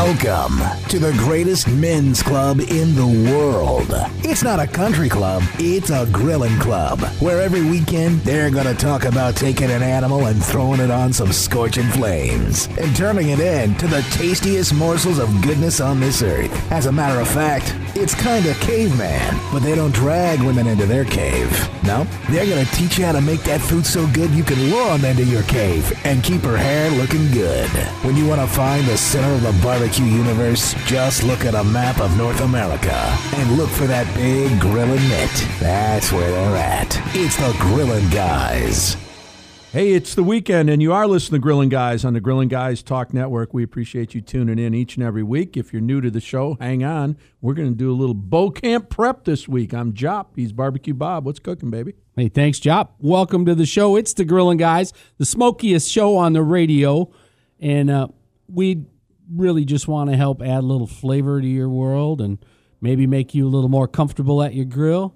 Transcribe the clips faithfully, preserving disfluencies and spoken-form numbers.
Welcome to the greatest men's club in the world. It's not a country club, it's a grilling club, where every weekend they're going to talk about taking an animal and throwing it on some scorching flames and turning it into the tastiest morsels of goodness on this earth. As a matter of fact, it's kind of caveman, but they don't drag women into their cave. No, they're going to teach you how to make that food so good you can lure them into your cave and keep her hair looking good. When you want to find the center of the barbecue universe, just look at a map of North America and look for that big grilling mitt. That's where they're at. It's the Grillin' Guys. Hey, it's the weekend, and you are listening to Grillin' Guys on the Grillin' Guys Talk Network. We appreciate you tuning in each and every week. If you're new to the show, hang on. We're going to do a little Bo Camp prep this week. I'm Jop. He's Barbecue Bob. What's cooking, baby? Hey, thanks, Jop. Welcome to the show. It's the Grillin' Guys, the smokiest show on the radio, and uh, we really just want to help add a little flavor to your world and maybe make you a little more comfortable at your grill.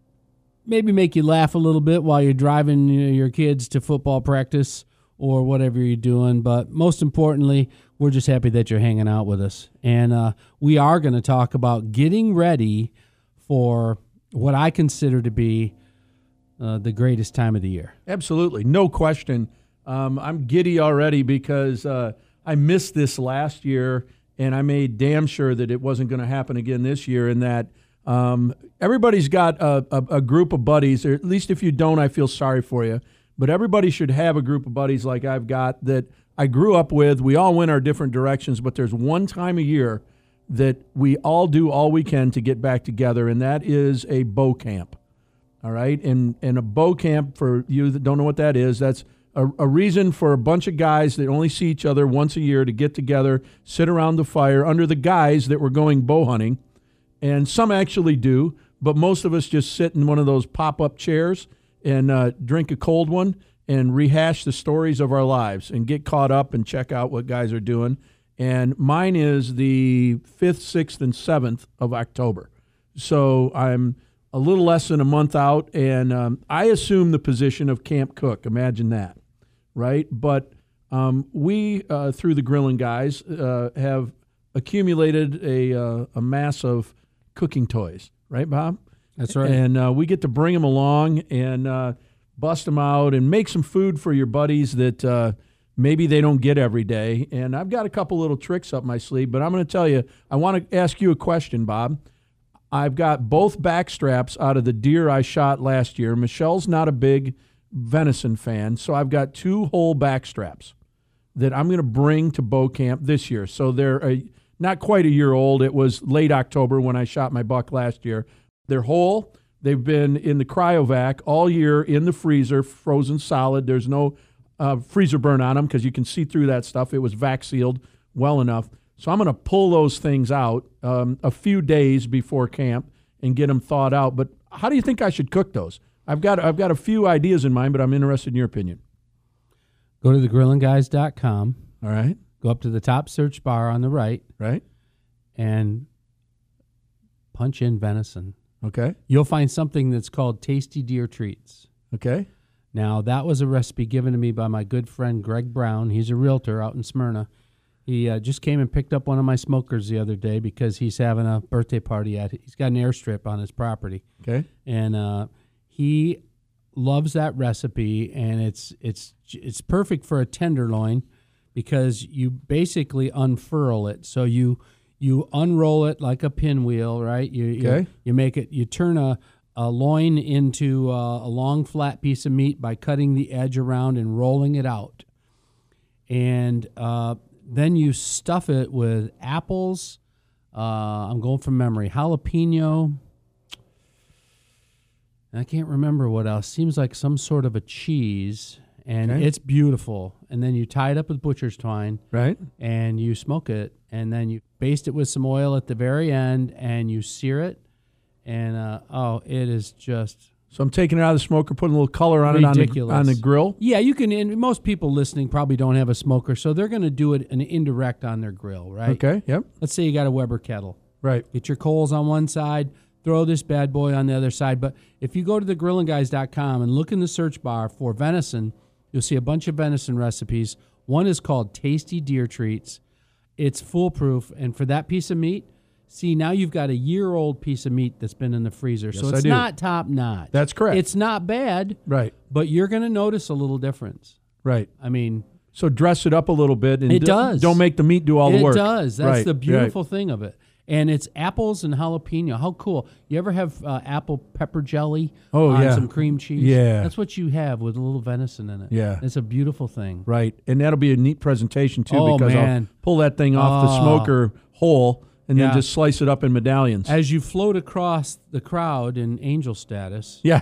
Maybe make you laugh a little bit while you're driving your kids to football practice or whatever you're doing. But most importantly, we're just happy that you're hanging out with us. And uh, we are going to talk about getting ready for what I consider to be uh, the greatest time of the year. Absolutely. No question. Um, I'm giddy already because uh, I missed this last year, and I made damn sure that it wasn't going to happen again this year, and that Um, everybody's got a, a, a group of buddies, or at least if you don't, I feel sorry for you. But everybody should have a group of buddies like I've got that I grew up with. We all went our different directions, but there's one time a year that we all do all we can to get back together, and that is a bow camp. All right? And, and a bow camp, for you that don't know what that is, that's a, a reason for a bunch of guys that only see each other once a year to get together, sit around the fire under the guys that were going bow hunting. And some actually do, but most of us just sit in one of those pop-up chairs and uh, drink a cold one and rehash the stories of our lives and get caught up and check out what guys are doing. And mine is the fifth, sixth, and seventh of October. So I'm a little less than a month out, and um, I assume the position of camp cook. Imagine that, right? But um, we, uh, through the Grillin' Guys, uh, have accumulated a, uh, a mass of cooking toys, right, Bob? That's right. And uh, we get to bring them along and uh, bust them out and make some food for your buddies that uh, maybe they don't get every day. And I've got a couple little tricks up my sleeve, but I'm going to tell you, I want to ask you a question, Bob. I've got both back straps out of the deer I shot last year. Michelle's not a big venison fan, so I've got two whole back straps that I'm going to bring to bow camp this year. So they're a not quite a year old. It was late October when I shot my buck last year. They're whole. They've been in the cryovac all year in the freezer, frozen solid. There's no uh, freezer burn on them because you can see through that stuff. It was vac sealed well enough. So I'm going to pull those things out um, a few days before camp and get them thawed out. But how do you think I should cook those? I've got I've got a few ideas in mind, but I'm interested in your opinion. Go to the grillin guys dot com. All right. Go up to the top search bar on the right. Right. And punch in venison. Okay. You'll find something that's called Tasty Deer Treats. Okay. Now, that was a recipe given to me by my good friend Greg Brown. He's a realtor out in Smyrna. He uh, just came and picked up one of my smokers the other day because he's having a birthday party at it. He's got an airstrip on his property. Okay. And uh, he loves that recipe, and it's it's it's perfect for a tenderloin because you basically unfurl it. So you you unroll it like a pinwheel, right? You okay. you, you make it. You turn a, a loin into a, a long flat piece of meat by cutting the edge around and rolling it out, and uh, then you stuff it with apples. Uh, I'm going from memory. Jalapeno. I can't remember what else. Seems like some sort of a cheese, and okay. it's beautiful. And then you tie it up with butcher's twine. Right. And you smoke it, and then you baste it with some oil at the very end, and you sear it. And, uh, oh, it is just... So I'm taking it out of the smoker, putting a little color on ridiculous. it on the, on the grill? Yeah, you can. And most people listening probably don't have a smoker, so they're going to do it an indirect on their grill, right? Okay, yep. Let's say you got a Weber kettle. Right. Get your coals on one side, throw this bad boy on the other side. But if you go to the grillin guys dot com and look in the search bar for venison, you'll see a bunch of venison recipes. One is called Tasty Deer Treats. it's foolproof. And for that piece of meat, see, now you've got a year-old piece of meat that's been in the freezer. Yes, so I it's do. not top-notch. That's correct. It's not bad, Right. but you're going to notice a little difference. Right. I mean, So dress it up a little bit. And It d- does. Don't make the meat do all the it work. does. That's Right, the right. beautiful thing of it. And it's apples and jalapeno. How cool. You ever have uh, apple pepper jelly Oh, on yeah. some cream cheese? Yeah. That's what you have with a little venison in it. Yeah. It's a beautiful thing. Right. And that'll be a neat presentation, too, Oh, because man. I'll pull that thing off the Oh. smoker whole and Yeah. then just slice it up in medallions. As you float across the crowd in angel status, yeah.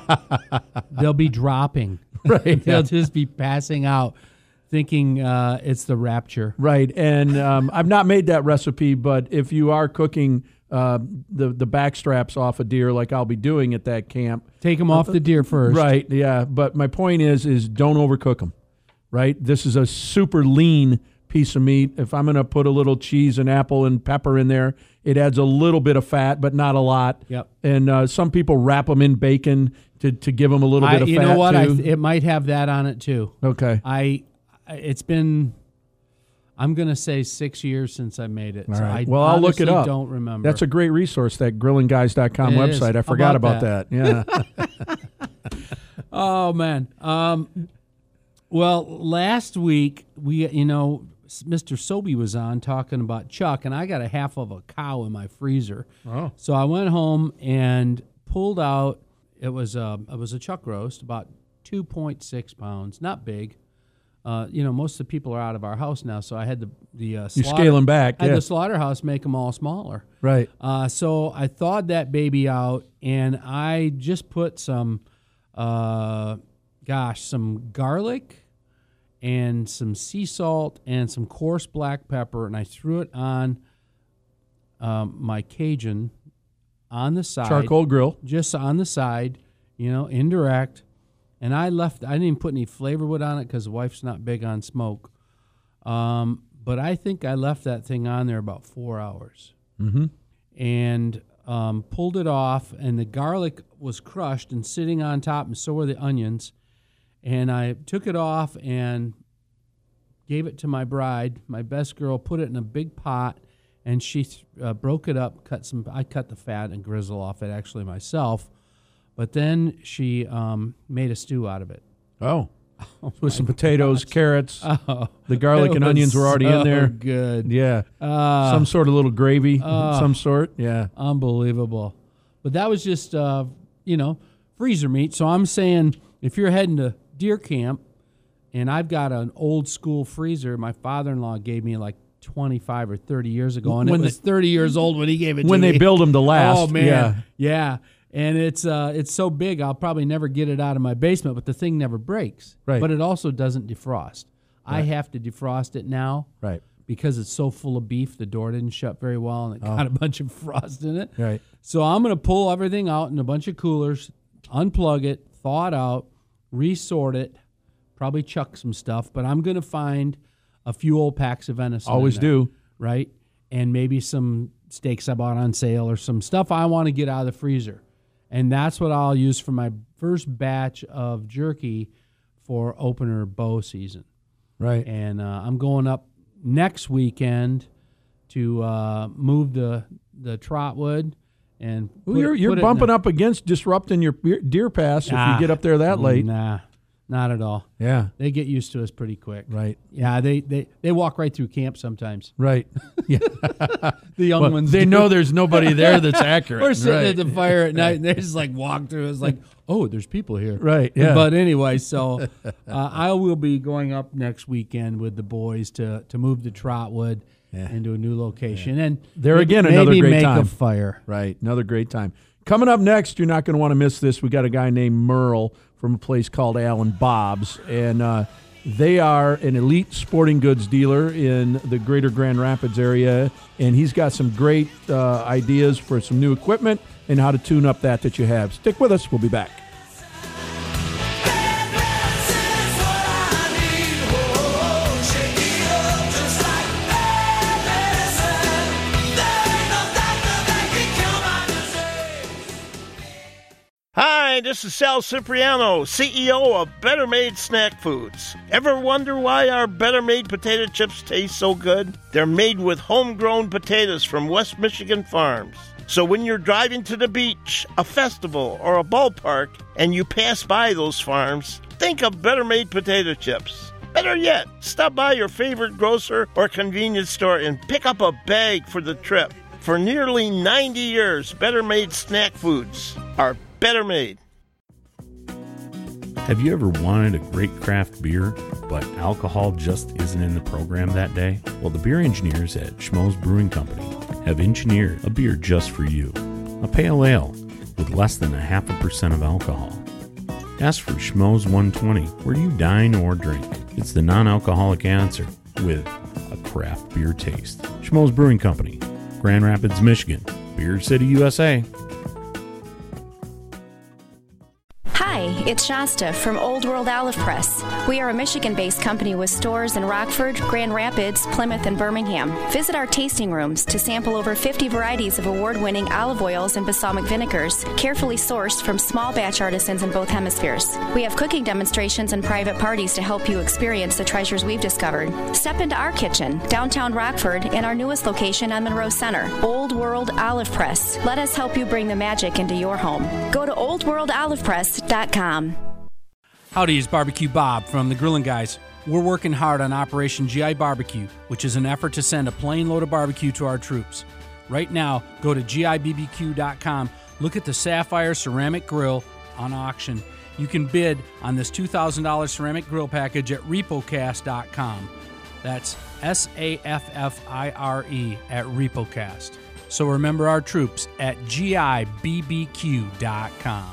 they'll be dropping. Right. They'll Yeah. just be passing out thinking uh, it's the rapture. Right. And um, I've not made that recipe, but if you are cooking uh, the, the back straps off a deer like I'll be doing at that camp. Take them off the deer first. Right. Yeah. But my point is, is don't overcook them. Right. This is a super lean piece of meat. If I'm going to put a little cheese and apple and pepper in there, it adds a little bit of fat, but not a lot. Yep. And uh, some people wrap them in bacon to, to give them a little I, bit of you fat know what? I, too. it might have that on it too. Okay. I, I- it's been, I'm gonna say six years since I made it. All so right. I Well, I'll look it honestly up. Don't remember. That's a great resource, that grilling guys dot com It is. website. I How forgot about about that. Yeah. Oh man. Um, well, last week we, you know, Mister Sobey was on talking about chuck, and I got a half of a cow in my freezer. Oh. So I went home and pulled out. It was a it was a chuck roast, about two point six pounds, not big. Uh, you know, most of the people are out of our house now, so I had the the uh, You slaughter- scale 'em back, I had yeah. the slaughterhouse make them all smaller. Right. Uh, so I thawed that baby out, and I just put some, uh, gosh, some garlic and some sea salt and some coarse black pepper, and I threw it on um, my Cajun on the side. Charcoal grill. Just on the side, you know, indirect. And I left, I didn't even put any flavor wood on it because the wife's not big on smoke. Um, but I think I left that thing on there about four hours. Mm-hmm. And um, pulled it off, and the garlic was crushed and sitting on top, and so were the onions. And I took it off and gave it to my bride, my best girl, put it in a big pot, and she uh, broke it up, cut some, I cut the fat and grizzle off it actually myself. But then she um, made a stew out of it. Oh. With some potatoes, carrots. Oh, The garlic it and was onions were already so in there. Good. Yeah. Uh, some sort of little gravy, uh, some sort. Yeah. Unbelievable. But that was just, uh, you know, freezer meat. So I'm saying if you're heading to deer camp, and I've got an old school freezer my father-in-law gave me like twenty-five or thirty years ago, and When it was they- thirty years old when he gave it When to they me. build them to last. Oh, man. Yeah. Yeah. And it's uh, it's so big, I'll probably never get it out of my basement, but the thing never breaks. Right. But it also doesn't defrost. I Right. have to defrost it now. Right. Because it's so full of beef, the door didn't shut very well, and it got a bunch of frost in it. Right. So I'm going to pull everything out in a bunch of coolers, unplug it, thaw it out, resort it, probably chuck some stuff, but I'm going to find a few old packs of venison. in Always there, do. right? And maybe some steaks I bought on sale or some stuff I want to get out of the freezer. And that's what I'll use for my first batch of jerky for opener bow season. Right. And uh, I'm going up next weekend to uh, move the the trotwood and Well, put you're it- you're put it in bumping the- up against disrupting your beer- deer pass if Ah, you get up there that late. Nah, not at all. Yeah. They get used to us pretty quick. Right. Yeah, they they, they walk right through camp sometimes. Right. Yeah. The young Well, ones they do. know there's nobody there that's accurate. We're sitting right. at the fire at night, and they just like walk through. It's like, oh, there's people here. Right. Yeah. But anyway, so uh, I will be going up next weekend with the boys to to move the Trotwood Yeah. into a new location, and There maybe- again, another maybe great make time. a fire. Right. Another great time. Coming up next, you're not going to want to miss this. We got a guy named Merle from a place called Alan Bob's, and uh, they are an elite sporting goods dealer in the greater Grand Rapids area, and he's got some great uh, ideas for some new equipment and how to tune up that that you have. Stick with us. We'll be back. Hi, Hi, this is Sal Cipriano, C E O of Better Made Snack Foods. Ever wonder why our Better Made potato chips taste so good? They're made with homegrown potatoes from West Michigan farms. So when you're driving to the beach, a festival, or a ballpark, and you pass by those farms, think of Better Made potato chips. Better yet, stop by your favorite grocer or convenience store and pick up a bag for the trip. For nearly ninety years, Better Made Snack Foods are Better Made. Have you ever wanted a great craft beer, but alcohol just isn't in the program that day? Well, the beer engineers at Schmoes Brewing Company have engineered a beer just for you. A pale ale with less than a half a percent of alcohol. Ask for Schmoes one twenty where you dine or drink. It's the non-alcoholic answer with a craft beer taste. Schmoes Brewing Company, Grand Rapids, Michigan. Beer City, U S A. Hi, it's Shasta from Old World Olive Press. We are a Michigan-based company with stores in Rockford, Grand Rapids, Plymouth, and Birmingham. Visit our tasting rooms to sample over fifty varieties of award-winning olive oils and balsamic vinegars, carefully sourced from small batch artisans in both hemispheres. We have cooking demonstrations and private parties to help you experience the treasures we've discovered. Step into our kitchen, downtown Rockford, and our newest location on Monroe Center, Old World Olive Press. Let us help you bring the magic into your home. Go to old world olive press dot com. Howdy, it's Barbecue Bob from the Grillin' Guys. We're working hard on Operation G I Barbecue, which is an effort to send a plane load of barbecue to our troops. Right now, go to G I B B Q dot com, look at the Sapphire Ceramic Grill on auction. You can bid on this two thousand dollars ceramic grill package at repocast dot com. That's S A F F I R E at Repocast. So remember our troops at G I B B Q dot com.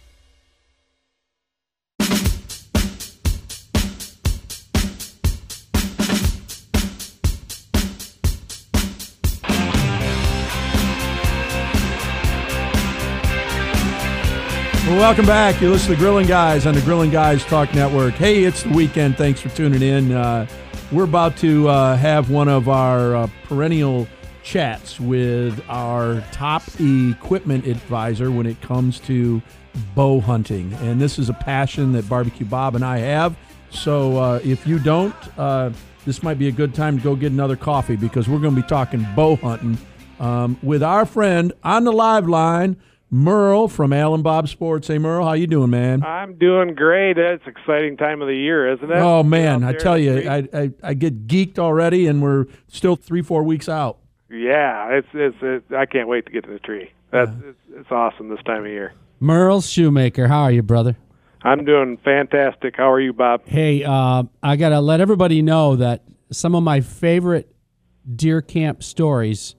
Well, welcome back. You listen to the Grillin' Guys on the Grillin' Guys Talk Network. Hey, it's the weekend. Thanks for tuning in. Uh, we're about to uh, have one of our uh, perennial chats with our top equipment advisor when it comes to bow hunting. And this is a passion that Barbecue Bob and I have. So uh, if you don't, uh, this might be a good time to go get another coffee because we're going to be talking bow hunting um, with our friend on the live line, Merle from Alan Bob Sports. Hey, Merle, how you doing, man? I'm doing great. It's an exciting time of the year, isn't it? Oh, man, I tell you, I, I I get geeked already, and we're still three, four weeks out. Yeah, it's it's. It, I can't wait to get to the tree. That's yeah. it's, it's awesome this time of year. Merle Shoemaker, how are you, brother? I'm doing fantastic. How are you, Bob? Hey, uh, I got to let everybody know that some of my favorite deer camp stories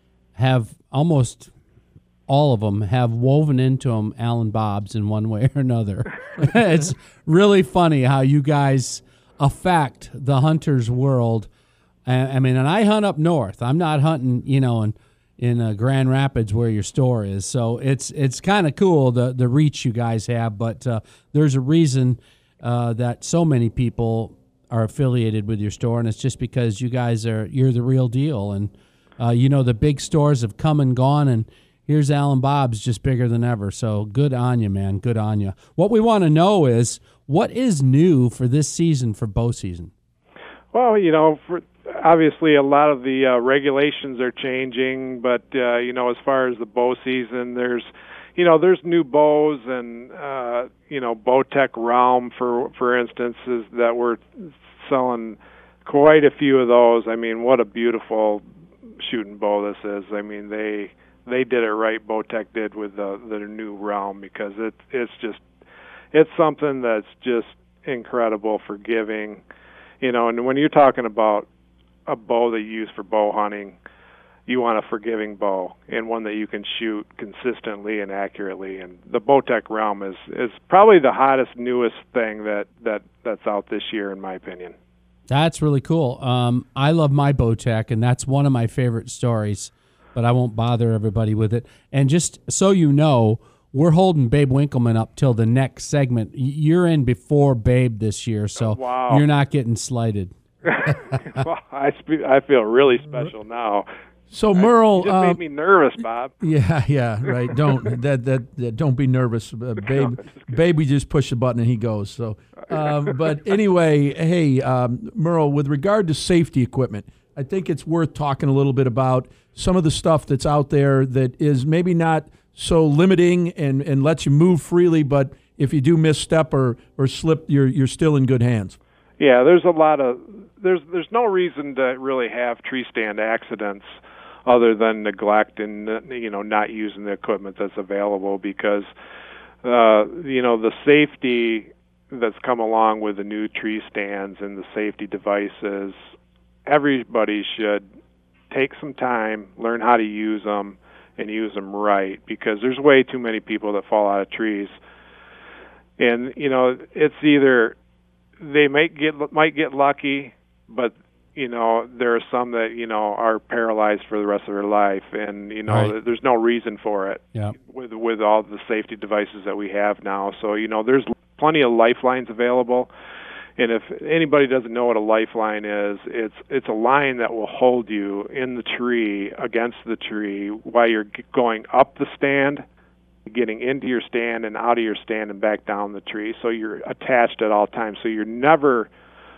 have almost all of them have woven into them Alan Bob's in one way or another. It's really funny how you guys affect the hunter's world. I mean, and I hunt up north. I'm not hunting, you know, in in uh, Grand Rapids where your store is. So it's it's kind of cool the the reach you guys have. But uh, there's a reason uh, that so many people are affiliated with your store, and it's just because you guys are you're the real deal. And uh, you know, the big stores have come and gone, and here's Alan Bob's just bigger than ever. So good on you, man. Good on you. What we want to know is what is new for this season for bow season? Well, you know, for, obviously a lot of the uh, regulations are changing, but, uh, you know, as far as the bow season, there's, you know, there's new bows and, uh, you know, Bowtech Realm, for, for instance, is that we're selling quite a few of those. I mean, what a beautiful shooting bow this is. I mean, they... They did it right. Bowtech did with the, the new Realm, because it, it's just it's something that's just incredible, forgiving, you know. And when you're talking about a bow that you use for bow hunting, you want a forgiving bow and one that you can shoot consistently and accurately. And the Bowtech Realm is, is probably the hottest, newest thing that, that, that's out this year, in my opinion. That's really cool. Um, I love my Bowtech, and that's one of my favorite stories. But I won't bother everybody with it. And just so you know, we're holding Babe Winkleman up till the next segment. You're in before Babe this year, so wow. You're not getting slighted. Well, I, spe- I feel really special now. So Merle, you just um, made me nervous, Bob. Yeah, yeah, right. Don't that, that that don't be nervous, uh, babe. Baby, just push the button and he goes. So, um, but anyway, hey, um, Merle, with regard to safety equipment, I think it's worth talking a little bit about some of the stuff that's out there that is maybe not so limiting and, and lets you move freely, but if you do misstep or, or slip, you're you're still in good hands. Yeah, there's a lot of there's there's no reason to really have tree stand accidents other than neglect and you know not using the equipment that's available, because uh, you know the safety that's come along with the new tree stands and the safety devices. Everybody should take some time, learn how to use them, and use them right, because there's way too many people that fall out of trees. And you know it's either they might get might get lucky, but you know, there are some that, you know, are paralyzed for the rest of their life, and, you know, right. there's no reason for it yeah. with with all the safety devices that we have now. So, you know, there's plenty of lifelines available, and if anybody doesn't know what a lifeline is, it's it's a line that will hold you in the tree, against the tree, while you're going up the stand, getting into your stand, and out of your stand and back down the tree. So you're attached at all times, so you're never...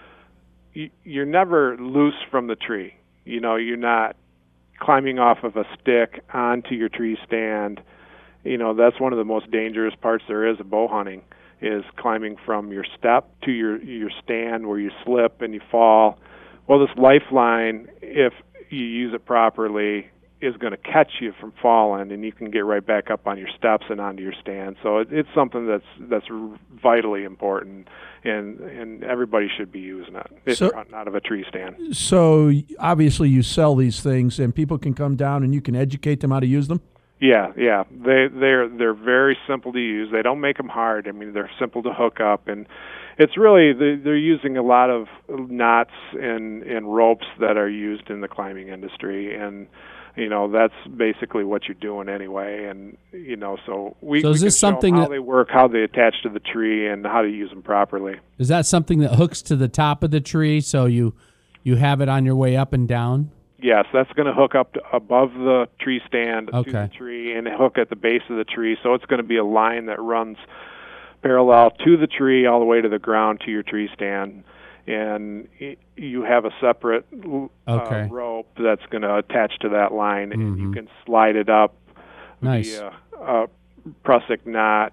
you're never loose from the tree. You know, you're not climbing off of a stick onto your tree stand. You know, that's one of the most dangerous parts there is of bow hunting, is climbing from your step to your your stand where you slip and you fall. Well, this lifeline, if you use it properly, is going to catch you from falling, and you can get right back up on your steps and onto your stand. So it, it's something that's that's vitally important, and and everybody should be using it if so, you're hunting out of a tree stand. So obviously you sell these things, and people can come down and you can educate them how to use them? Yeah, yeah. They they're they're very simple to use. They don't make them hard. I mean, they're simple to hook up, and it's really they're using a lot of knots and and ropes that are used in the climbing industry, and you know, that's basically what you're doing anyway. And, you know, so we, so is we this can something show how that, they work, how they attach to the tree, and how to use them properly. Is that something that hooks to the top of the tree so you you have it on your way up and down? Yes, that's going to hook up to above the tree stand okay. to the tree and hook at the base of the tree. So it's going to be a line that runs parallel to the tree all the way to the ground to your tree stand. And you have a separate uh, okay. rope that's going to attach to that line, and mm-hmm. you can slide it up nice. via a prusik knot.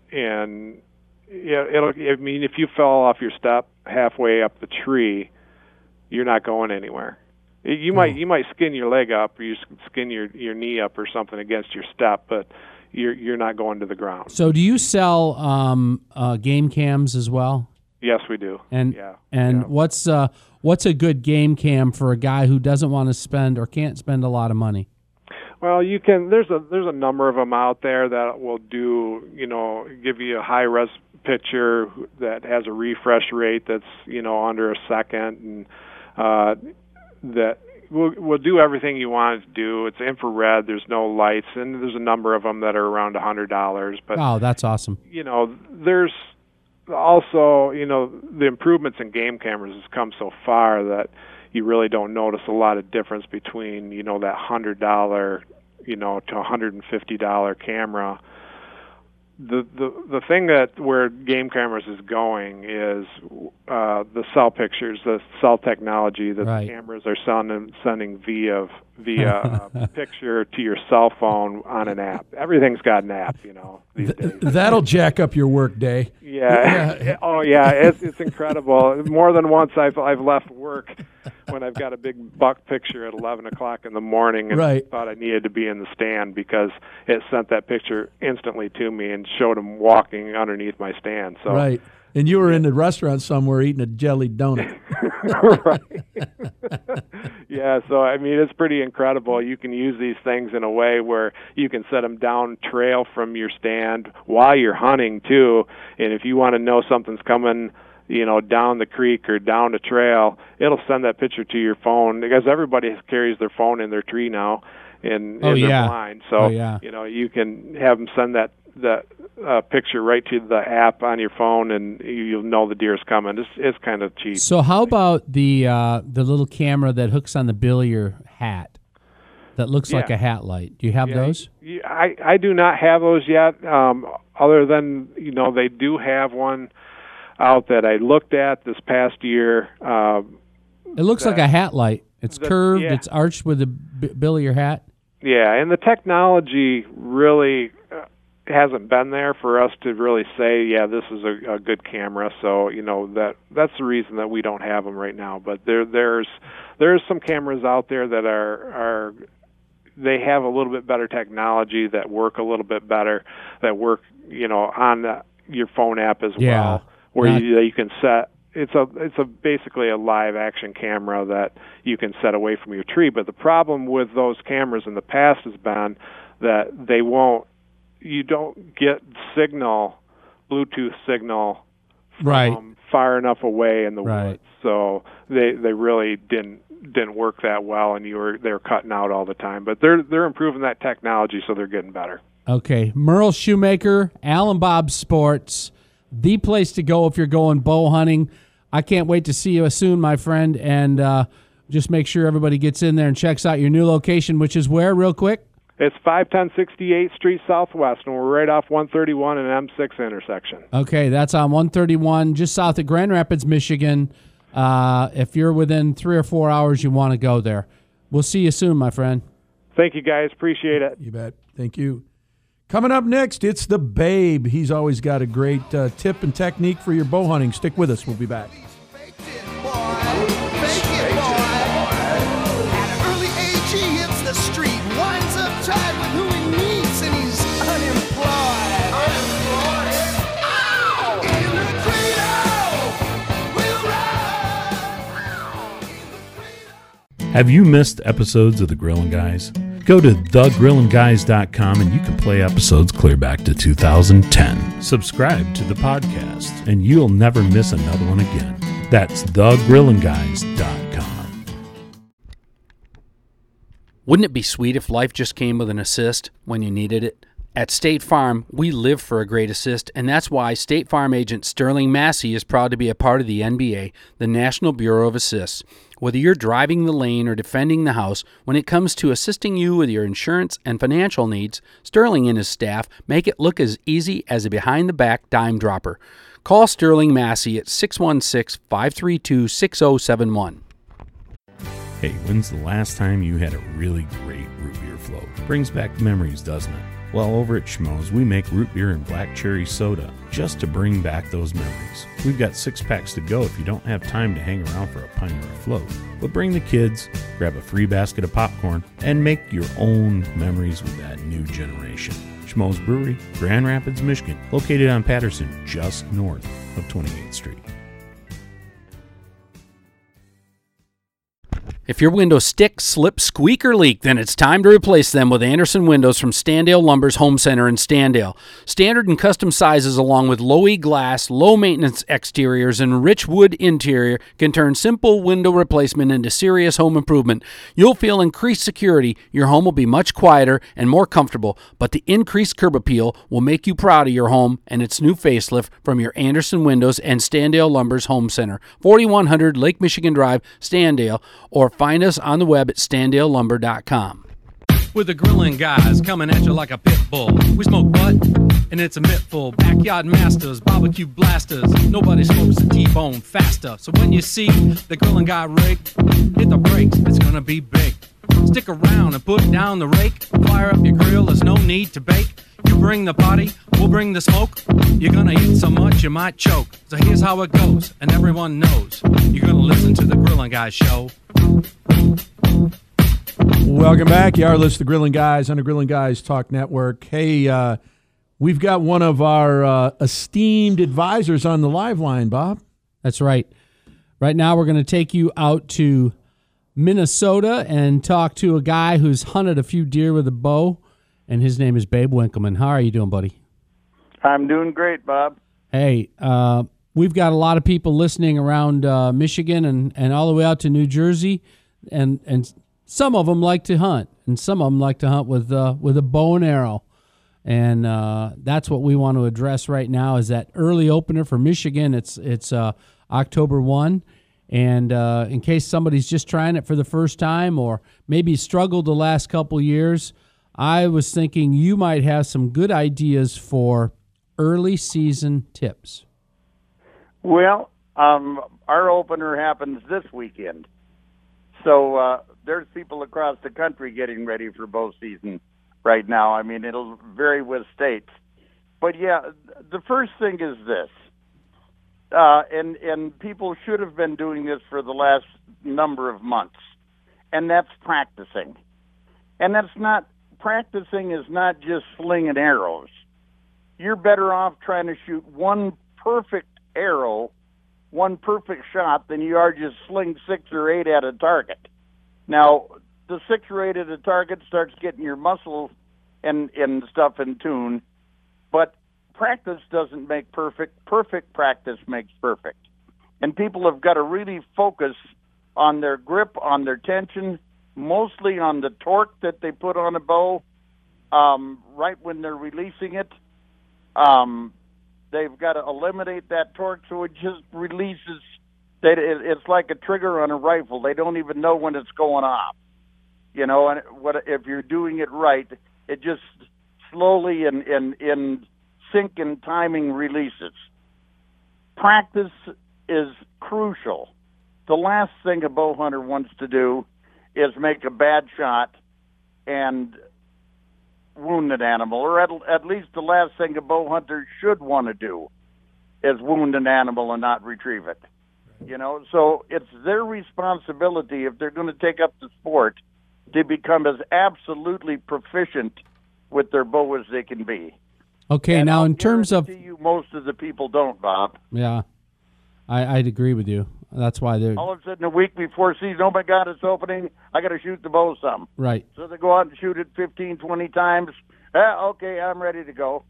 And yeah, it'll. I mean, if you fell off your step halfway up the tree, you're not going anywhere. You might you might skin your leg up, or you skin your your knee up, or something against your step, but you're you're not going to the ground. So, do you sell um, uh, game cams as well? Yes, we do. And yeah. and yeah. what's uh what's a good game cam for a guy who doesn't want to spend or can't spend a lot of money? Well, you can. There's a there's a number of them out there that will do, you know, give you a high res picture that has a refresh rate that's, you know, under a second, and uh, that will will do everything you want it to do. It's infrared. There's no lights, and there's a number of them that are around a hundred dollars. But oh, that's awesome. You know, there's also, you know, the improvements in game cameras has come so far that you really don't notice a lot of difference between, you know, that hundred dollar, you know, to a hundred and fifty dollar camera. The the the thing that where game cameras is going is uh, the cell pictures, the cell technology that right. the cameras are sending sending via via a picture to your cell phone on an app. Everything's got an app, you know, these days. That'll jack up your work day. Yeah. yeah. Oh, yeah. It's it's incredible. More than once, I've I've left work when I've got a big buck picture at eleven o'clock in the morning, and right. thought I needed to be in the stand because it sent that picture instantly to me and showed him walking underneath my stand. So right. And you were in the restaurant somewhere eating a jelly donut. Right. Yeah, so, I mean, it's pretty incredible. You can use these things in a way where you can set them down trail from your stand while you're hunting, too. And if you want to know something's coming, you know, down the creek or down the trail, it'll send that picture to your phone, because everybody carries their phone in their tree now and oh, in their yeah. blind. So, oh, yeah. you know, you can have them send that that uh, picture right to the app on your phone, and you'll know the deer's coming. It's, it's kind of cheap. So how about the uh, the little camera that hooks on the bill of your hat? that looks like Yeah. a hat light. Do you have Yeah, those? y- I I do not have those yet. Um, other than you know, they do have one out that I looked at this past year. Um, It looks that- like a hat light. It's the- curved. yeah. It's arched with the b- bill of your hat. Yeah, and the technology really uh, hasn't been there for us to really say, yeah, this is a, a good camera. So you know that that's the reason that we don't have them right now. But there there's there's some cameras out there that are are they have a little bit better technology that work a little bit better, that work you know on the, your phone app as Yeah. well, where Not- you, that you can set. It's a it's a basically a live action camera that you can set away from your tree. But the problem with those cameras in the past has been that they won't. You don't get signal, Bluetooth signal, from Right. far enough away in the Right. woods. So they they really didn't didn't work that well, and you were they were cutting out all the time. But they're they're improving that technology, so they're getting better. Okay. Merle Shoemaker, Alan Bob Sports, the place to go if you're going bow hunting. I can't wait to see you soon, my friend, and uh, just make sure everybody gets in there and checks out your new location, which is where, real quick? It's five ten sixty-eighth Street Southwest, and we're right off one thirty-one and M six intersection. Okay, that's on one thirty-one, just south of Grand Rapids, Michigan. Uh, if you're within three or four hours, you want to go there. We'll see you soon, my friend. Thank you, guys. Appreciate it. You bet. Thank you. Coming up next, it's the Babe. He's always got a great uh, tip and technique for your bow hunting. Stick with us. We'll be back. Have you missed episodes of The Grillin' Guys? Go to the grillin guys dot com and you can play episodes clear back to two thousand ten. Subscribe to the podcast and you'll never miss another one again. That's the grillin guys dot com. Wouldn't it be sweet if life just came with an assist when you needed it? At State Farm, we live for a great assist, and that's why State Farm agent Sterling Massey is proud to be a part of the N B A, the National Bureau of Assists. Whether you're driving the lane or defending the house, when it comes to assisting you with your insurance and financial needs, Sterling and his staff make it look as easy as a behind-the-back dime dropper. Call Sterling Massey at six one six, five three two, six zero seven one. Hey, when's the last time you had a really great root beer float? Brings back memories, doesn't it? Well, over at Schmoes, we make root beer and black cherry soda just to bring back those memories. We've got six packs to go if you don't have time to hang around for a pint or a float. But bring the kids, grab a free basket of popcorn, and make your own memories with that new generation. Schmoes Brewery, Grand Rapids, Michigan, located on Patterson, just north of twenty-eighth Street. If your windows stick, slip, squeak, or leak, then it's time to replace them with Anderson Windows from Standale Lumber's Home Center in Standale. Standard and custom sizes along with low-E glass, low-maintenance exteriors, and rich wood interior can turn simple window replacement into serious home improvement. You'll feel increased security, your home will be much quieter and more comfortable, but the increased curb appeal will make you proud of your home and its new facelift from your Anderson Windows and Standale Lumber's Home Center, forty-one hundred Lake Michigan Drive, Standale, or find us on the web at standale lumber dot com. With the grilling guys coming at you like a pit bull. We smoke butt, and it's a mittful. Backyard masters, barbecue blasters. Nobody smokes a T-bone faster. So when you see the grilling guy rig, hit the brakes, it's gonna be big. Stick around and put down the rake. Fire up your grill, there's no need to bake. You bring the party, we'll bring the smoke. You're gonna eat so much you might choke. So here's how it goes, and everyone knows. You're gonna listen to the Grilling Guys show. Welcome back. You are listening to the Grilling Guys on the Grilling Guys Talk Network. Hey, uh, we've got one of our uh, esteemed advisors on the live line, Bob. That's right. Right now we're going to take you out to Minnesota and talk to a guy who's hunted a few deer with a bow, and his name is Babe Winkleman. How are you doing, buddy? I'm doing great, Bob. Hey, uh, we've got a lot of people listening around uh, Michigan and, and all the way out to New Jersey, and and some of them like to hunt, and some of them like to hunt with uh, with a bow and arrow, and uh, that's what we want to address right now. Is that early opener for Michigan? It's it's uh, October first, And uh, in case somebody's just trying it for the first time or maybe struggled the last couple years, I was thinking you might have some good ideas for early season tips. Well, um, our opener happens this weekend. So uh, there's people across the country getting ready for bow season right now. I mean, it'll vary with states. But, yeah, the first thing is this. Uh, and, and people should have been doing this for the last number of months, and that's practicing. And that's not, practicing is not just slinging arrows. You're better off trying to shoot one perfect arrow, one perfect shot, than you are just sling six or eight at a target. Now, the six or eight at a target starts getting your muscle and, and stuff in tune, but practice doesn't make perfect. Perfect practice makes perfect. And people have got to really focus on their grip, on their tension, mostly on the torque that they put on a bow um, right when they're releasing it. Um, they've got to eliminate that torque so it just releases. They, it, it's like a trigger on a rifle. They don't even know when it's going off. You know, and what if you're doing it right, it just slowly and in in sync and timing releases. Practice is crucial. The last thing a bow hunter wants to do is make a bad shot and wound an animal, or at, at least the last thing a bow hunter should want to do is wound an animal and not retrieve it. You know, so it's their responsibility, if they're going to take up the sport, to become as absolutely proficient with their bow as they can be. Okay, and now I'll in terms of you, most of the people don't, Bob. Yeah, I, I'd agree with you. That's why they're all of a sudden a week before season. Oh my God, it's opening! I got to shoot the bow some. Right. So they go out and shoot it fifteen, twenty times. Ah, okay, I'm ready to go.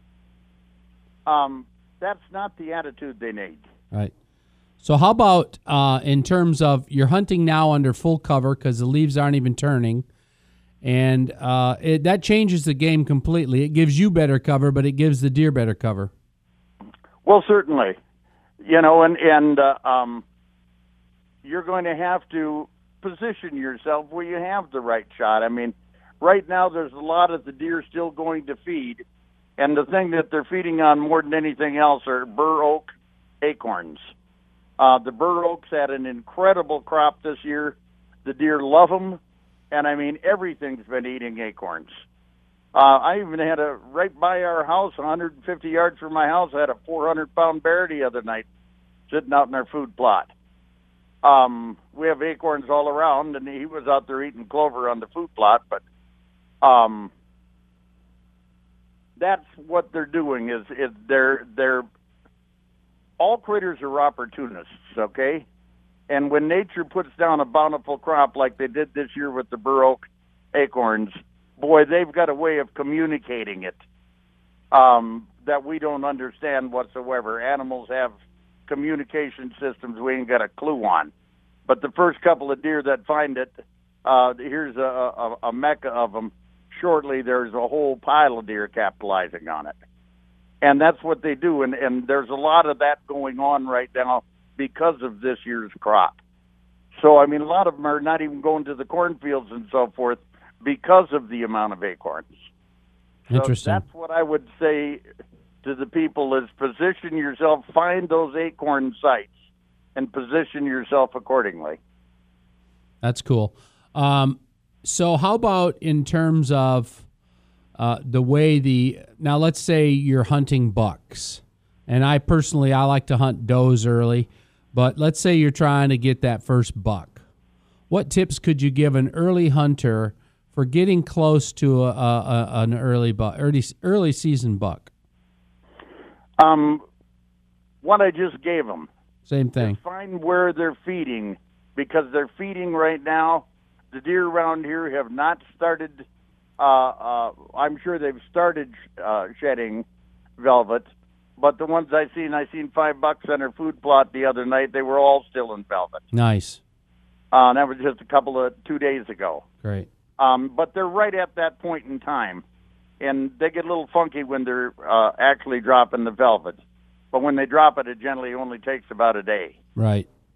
Um, that's not the attitude they need. Right. So how about uh, in terms of you're hunting now under full cover because the leaves aren't even turning, and uh, it, that changes the game completely. It gives you better cover, but it gives the deer better cover. Well, certainly, you know, and and uh, um, you're going to have to position yourself where you have the right shot. I mean, right now there's a lot of the deer still going to feed, and the thing that they're feeding on more than anything else are bur oak acorns. Uh, the bur oaks had an incredible crop this year. The deer love them, and I mean, everything's been eating acorns. Uh, I even had a, right by our house, one hundred fifty yards from my house, I had a four hundred pound bear the other night sitting out in our food plot. Um, we have acorns all around, and he was out there eating clover on the food plot, but um, that's what they're doing is, is they're, they're, all critters are opportunists, okay? And when nature puts down a bountiful crop like they did this year with the bur oak acorns, boy, they've got a way of communicating it um, that we don't understand whatsoever. Animals have communication systems we ain't got a clue on. But the first couple of deer that find it, uh, here's a, a, a mecca of them. Shortly, there's a whole pile of deer capitalizing on it. And that's what they do, and, and there's a lot of that going on right now because of this year's crop. So, I mean, a lot of them are not even going to the cornfields and so forth because of the amount of acorns. Interesting. So that's what I would say to the people is position yourself, find those acorn sites, and position yourself accordingly. That's cool. Um, so how about in terms of Uh, the way the now let's say you're hunting bucks, and I personally I like to hunt does early, but let's say you're trying to get that first buck. What tips could you give an early hunter for getting close to a, a, a, an early buck, early early season buck? Um, what I just gave them. Same thing. Find where they're feeding, because they're feeding right now. The deer around here have not started. Uh, uh, I'm sure they've started uh, shedding velvet, but the ones I seen, I seen five bucks on their food plot the other night. They were all still in velvet. Nice. Uh, that was just a couple of two days ago. Great. Um, but they're right at that point in time, and they get a little funky when they're uh, actually dropping the velvet. But when they drop it, it generally only takes about a day. Right.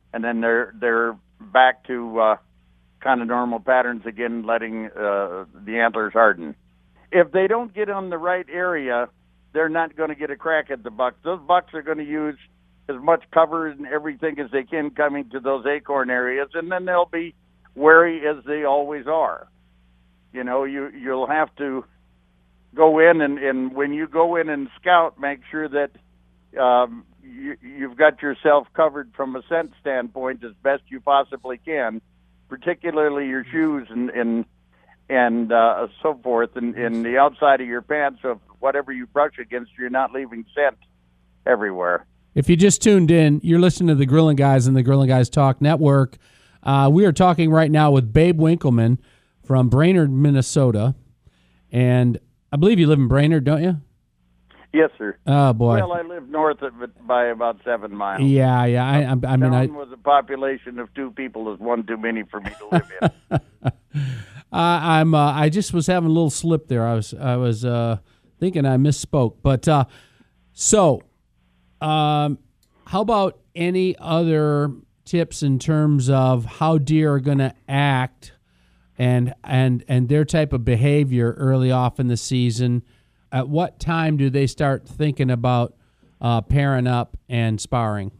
and then they're they're back to uh, kind of normal patterns again, letting uh, the antlers harden. If they don't get on the right area, they're not going to get a crack at the bucks. Those bucks are going to use as much cover and everything as they can coming to those acorn areas, and then they'll be wary as they always are. You know, you, you'll have to go in, and, and when you go in and scout, make sure that um, you, you've got yourself covered from a scent standpoint as best you possibly can, particularly your shoes and and, and uh, so forth, and, and the outside of your pants, so whatever you brush against, you're not leaving scent everywhere. If you just tuned in, you're listening to the Grilling Guys and the Grilling Guys Talk Network. Uh, we are talking right now with Babe Winkleman from Brainerd, Minnesota. And I believe you live in Brainerd, don't you? Yes, sir. Oh, boy. Well, I live north of it by about seven miles. Yeah, yeah. I, I, I mean, I with a population of two people is one too many for me to live in. uh, I'm. Uh, I just was having a little slip there. I was. I was uh, thinking I misspoke. But uh, so, um, how about any other tips in terms of how deer are going to act and and and their type of behavior early off in the season? At what time do they start thinking about uh, pairing up and sparring?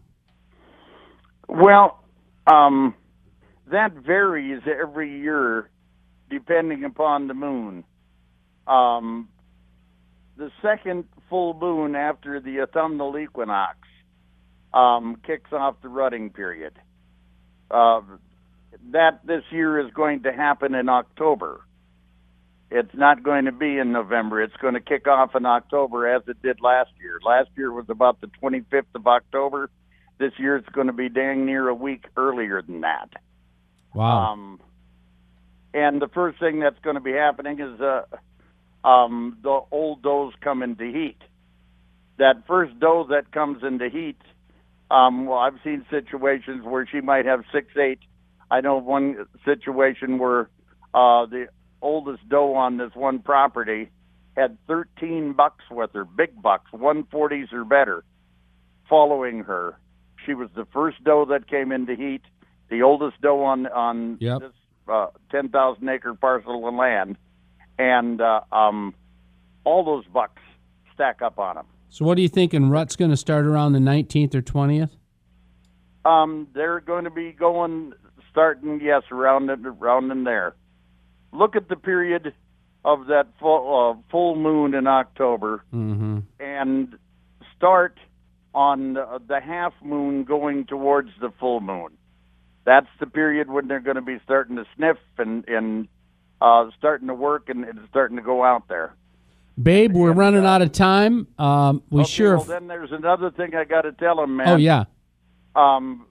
Well, um, that varies every year depending upon the moon. Um, the second full moon after the autumnal equinox um, kicks off the rutting period. Uh, that this year is going to happen in October. It's not going to be in November. It's going to kick off in October as it did last year. Last year was about the twenty-fifth of October. This year it's going to be dang near a week earlier than that. Wow. Um, and the first thing that's going to be happening is uh, um, the old does come into heat. That first doe that comes into heat, um, well, I've seen situations where she might have six, eight. I know one situation where uh, the oldest doe on this one property had thirteen bucks with her, big bucks, one forties or better, following her. She was the first doe that came into heat, the oldest doe on on yep. this uh, ten thousand acre parcel of land, and uh, um, all those bucks stack up on them. So what are you thinking? Rut's going to start around the nineteenth or twentieth? Um, they're going to be going, starting, yes, around, around in there. Look at the period of that full, uh, full moon in October, mm-hmm. and start on the, the half moon going towards the full moon. That's the period when they're going to be starting to sniff and, and uh, starting to work and, and starting to go out there. Babe, we're and, running uh, out of time. Um, we okay, sure. Well, then there's another thing I got to tell them, man. Oh, yeah. Um,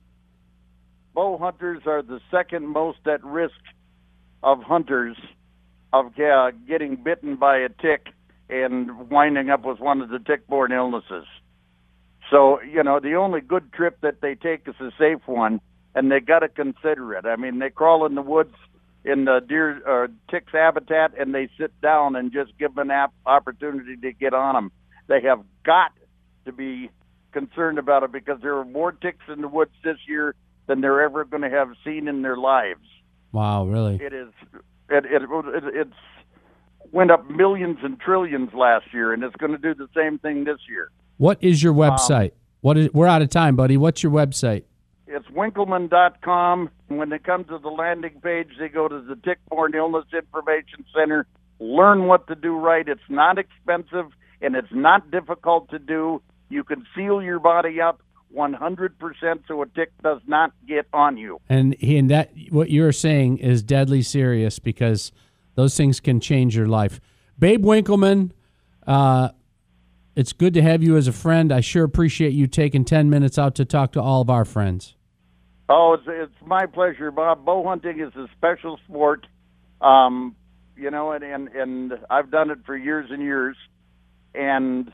bow hunters are the second most at risk of hunters of uh, getting bitten by a tick and winding up with one of the tick-borne illnesses. So, you know, the only good trip that they take is a safe one, and they got to consider it. I mean, they crawl in the woods in the deer or tick's habitat, and they sit down and just give them an ap- opportunity to get on them. They have got to be concerned about it because there are more ticks in the woods this year than they're ever going to have seen in their lives. Wow, really? It is. It, it, it it's went up millions and trillions last year, and it's going to do the same thing this year. What is your website? Um, what is? We're out of time, buddy. What's your website? It's Winkleman dot com. When they come to the landing page, they go to the Tick-Borne Illness Information Center. Learn what to do right. It's not expensive, and it's not difficult to do. You can seal your body up one hundred percent so a tick does not get on you. And he, and that what you're saying is deadly serious because those things can change your life. Babe Winkleman, uh, it's good to have you as a friend. I sure appreciate you taking ten minutes out to talk to all of our friends. Oh, it's, it's my pleasure, Bob. Bow hunting is a special sport, um, you know, and, and, and I've done it for years and years. And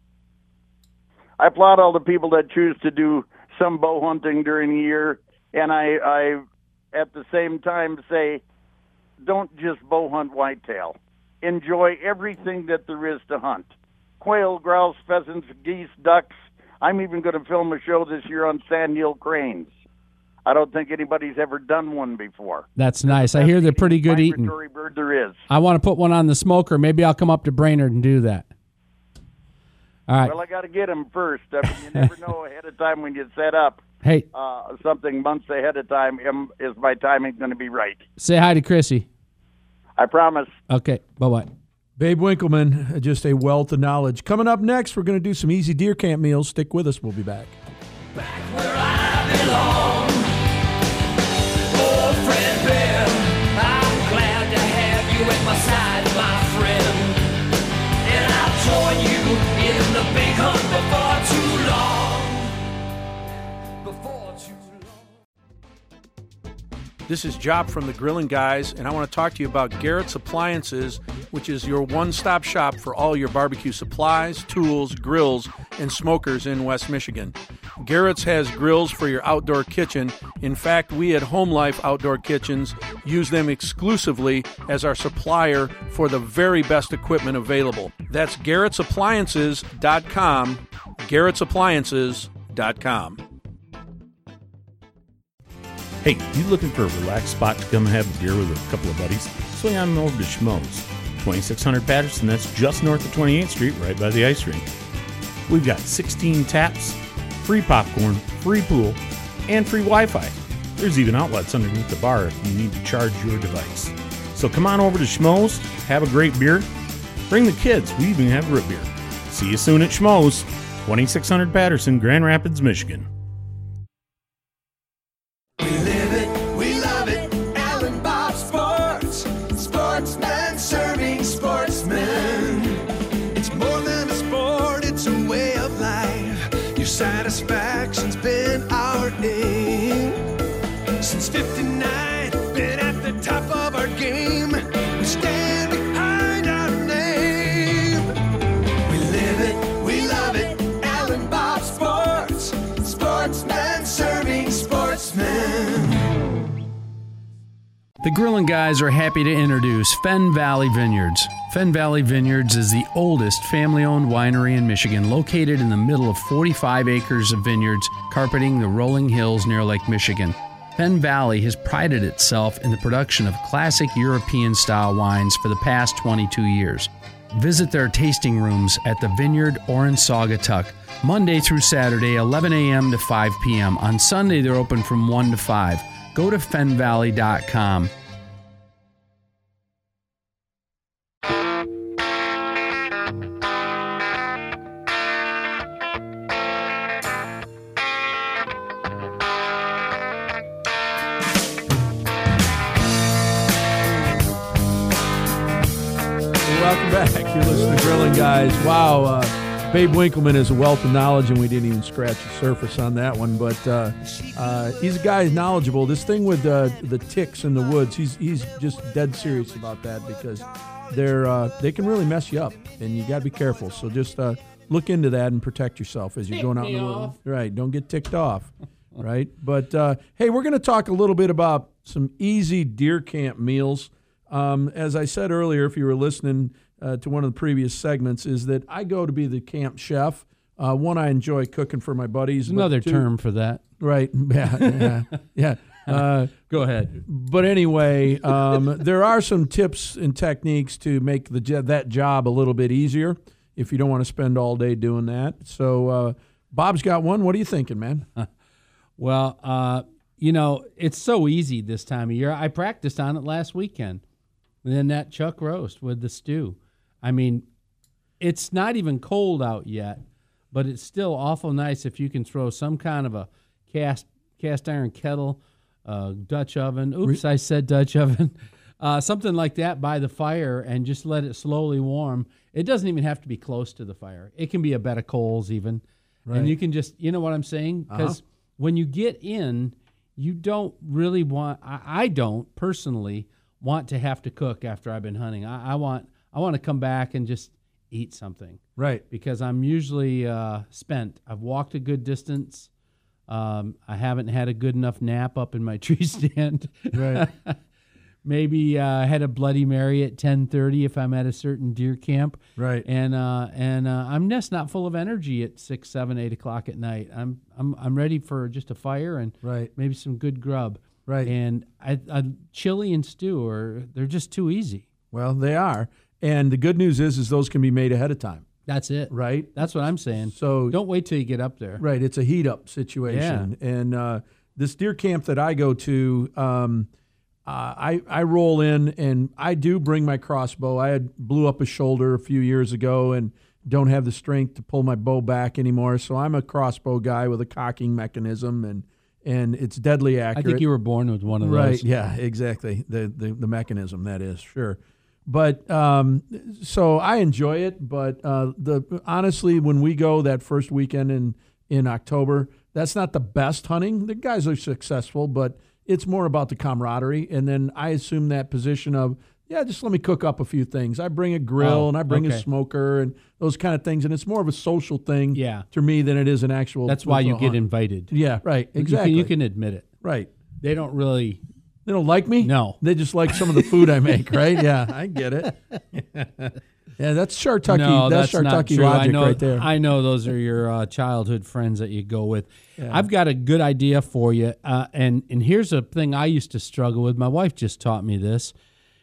I applaud all the people that choose to do some bow hunting during the year. And I, I at the same time, say, don't just bow hunt whitetail. Enjoy everything that there is to hunt. Quail, grouse, pheasants, geese, ducks. I'm even going to film a show this year on sandhill cranes. I don't think anybody's ever done one before. That's nice. I hear they're pretty good eating. Migratory bird there is. I want to put one on the smoker. Maybe I'll come up to Brainerd and do that. All right. Well, I got to get them first. I mean, you never know ahead of time when you set up. Hey, uh, something months ahead of time. Am, is my timing going to be right? Say hi to Chrissy. I promise. Okay. Bye bye. Babe Winkleman, just a wealth of knowledge. Coming up next, we're going to do some easy deer camp meals. Stick with us. We'll be back. Back where I belong. Old friend Ben, I'm glad to have you at my side, my friend. And I'll join you in the big hunt before too long. Before too long. This is Job from the Grillin' Guys, and I want to talk to you about Garrett's Appliances, which is your one-stop shop for all your barbecue supplies, tools, grills, and smokers in West Michigan. Garrett's has grills for your outdoor kitchen. In fact, we at Home Life Outdoor Kitchens use them exclusively as our supplier for the very best equipment available. That's Garrett's Appliances dot com, Garrett's Appliances dot com. Hey, you looking for a relaxed spot to come and have a beer with a couple of buddies? Swing on over to Schmoes, twenty-six hundred Patterson. That's just north of twenty-eighth Street, right by the ice rink. We've got sixteen taps, free popcorn, free pool, and free Wi-Fi. There's even outlets underneath the bar if you need to charge your device. So come on over to Schmoes, have a great beer. Bring the kids. We even have root beer. See you soon at Schmoes, twenty-six hundred Patterson, Grand Rapids, Michigan. We live it, we love it, Alan Bob Sports. Sportsman serving sportsmen. It's more than a sport, it's a way of life. Your satisfaction's been our aim. Since fifty-nine, been at the top of our game. We stand behind our name. We live it, we love it, Alan Bob Sports. Sportsman serving sportsmen. The Grillin' Guys are happy to introduce Fen Valley Vineyards. Fen Valley Vineyards is the oldest family-owned winery in Michigan, located in the middle of forty-five acres of vineyards carpeting the rolling hills near Lake Michigan. Fen Valley has prided itself in the production of classic European-style wines for the past twenty-two years. Visit their tasting rooms at the Vineyard or in Saugatuck, Monday through Saturday, eleven a.m. to five p.m. On Sunday, they're open from one to five. Go to fen valley dot com. Welcome back. You're listening to Grillin' Guys. Wow, uh, Babe Winkleman is a wealth of knowledge, and we didn't even scratch the surface on that one. But uh, uh, he's a guy who's knowledgeable. This thing with uh, the ticks in the woods, he's he's just dead serious about that because they're uh, they can really mess you up, and you got to be careful. So just uh, look into that and protect yourself as you're Tick going out me in the off. woods. Right, don't get ticked off. Right, but uh, hey, we're going to talk a little bit about some easy deer camp meals. Um, as I said earlier, if you were listening uh, to one of the previous segments, is that I go to be the camp chef. Uh, one, I enjoy cooking for my buddies. but Another two- term for that. Right. Yeah. Yeah. yeah. Uh, Go ahead. but anyway, um, there are some tips and techniques to make the jo- that job a little bit easier if you don't want to spend all day doing that. So uh, Bob's got one. What are you thinking, man? Well, uh, you know, it's so easy this time of year. I practiced on it last weekend. And then that chuck roast with the stew. I mean, it's not even cold out yet, but it's still awful nice if you can throw some kind of a cast cast iron kettle, uh, Dutch oven. Oops, I said Dutch oven. Uh, something like that by the fire and just let it slowly warm. It doesn't even have to be close to the fire. It can be a bed of coals even. Right. And you can just, you know what I'm saying? Because Uh-huh. when you get in, you don't really want, I, I don't personally want to have to cook after I've been hunting. I, I want I want to come back and just eat something. Right. Because I'm usually uh, spent. I've walked a good distance. Um, I haven't had a good enough nap up in my tree stand. Right. maybe uh, had a Bloody Mary at ten thirty if I'm at a certain deer camp. Right. And uh, and uh, I'm just not full of energy at six, seven, eight o'clock at night. I'm I'm I'm ready for just a fire and right. maybe some good grub. Right. And I, I chili and stew are they're just too easy. Well, they are. And the good news is, is those can be made ahead of time. That's it. Right. That's what I'm saying. So don't wait till you get up there. Right. It's a heat up situation. Yeah. And uh, this deer camp that I go to, um, uh, I I roll in and I do bring my crossbow. I had blew up a shoulder a few years ago and don't have the strength to pull my bow back anymore. So I'm a crossbow guy with a cocking mechanism and. And it's deadly accurate. I think you were born with one of those. Right, yeah, exactly. The, the the mechanism, that is, sure. But um, so I enjoy it, but uh, the honestly, when we go that first weekend in, in October, that's not the best hunting. The guys are successful, but it's more about the camaraderie. And then I assume that position of, yeah, just let me cook up a few things. I bring a grill Oh, and I bring okay. a smoker and those kind of things. And it's more of a social thing Yeah. to me than it is an actual. That's why you hunt. get invited. Yeah, right, You can- exactly. You can admit it. Right. They don't really. They don't like me? No. They just like some of the food I make, right? Yeah, I get it. Yeah, that's Shartucky. No, that's, that's, not Shartucky true. logic I know, right there. I know those are your uh, childhood friends that you go with. Yeah. I've got a good idea for you, uh, and and here's a thing I used to struggle with. My wife just taught me this,